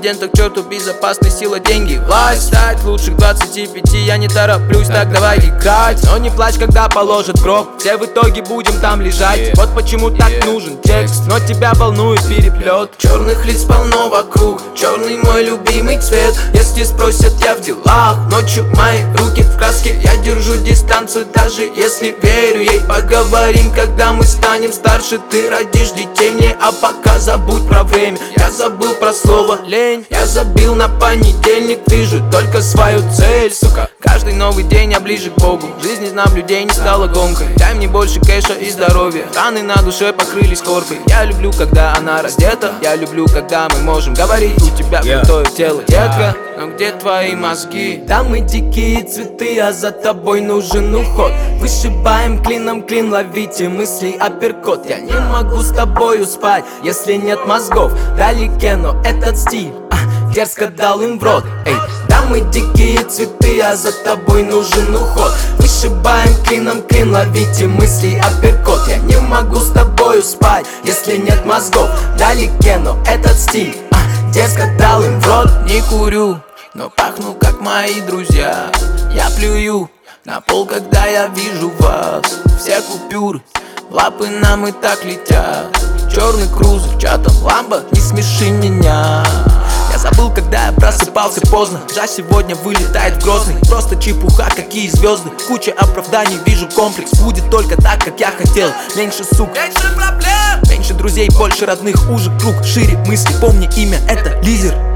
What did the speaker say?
президента к черту, безопасность, сила, деньги, власть. Стать лучших 25, я не тороплюсь, так давай играть. Но не плачь, когда положат гроб, все в итоге будем там лежать. Вот почему так нужен текст, но тебя волнует переплет. Черных лиц полно вокруг, черный мой любимый цвет. Если спросят, я в делах, ночью мои руки в краске. Я держу дистанцию, даже если верю ей. Поговорим, когда мы станем старше. Ты родишь детей мне, а пока забудь про время. Я забыл про слово лень, я забил на понедельник. Вижу только свою цель, сука. Каждый новый день я ближе к Богу. Жизнь из наблюдений стала гонкой. Дай мне больше кэша и здоровья. Раны на душе покрылись коркой. Я люблю, когда она раздета. Я люблю, когда мы можем говорить. У тебя крутое тело, детка, но где твои мозги? Там мы дикие цветы, а за тобой нужен уход. Вышибаем клином клин, ловите мысли апперкот. Я не могу с тобою спать, если нет мозгов. Вдалеке, но этот стиль дерзко дал им в рот. Эй, да мы дикие цветы, а за тобой нужен уход. Вышибаем клином клин, ловите мысли апперкот. Я не могу с тобою спать, если нет мозгов. Вдалеке, но этот стиль дерзко дал им в рот. Не курю, но пахну как мои друзья. Я плюю на пол, когда я вижу вас. Все купюры, лапы нам и так летят. Черный крузер, чатом ламбо, не смеши меня. Я забыл, когда я просыпался поздно. Жа сегодня вылетает в Грозный. Просто чепуха, какие звезды. Куча оправданий, вижу комплекс. Будет только так, как я хотел. Меньше сук, меньше проблем, меньше друзей, больше родных. Уже круг, шире мысли, помни имя, это лидер.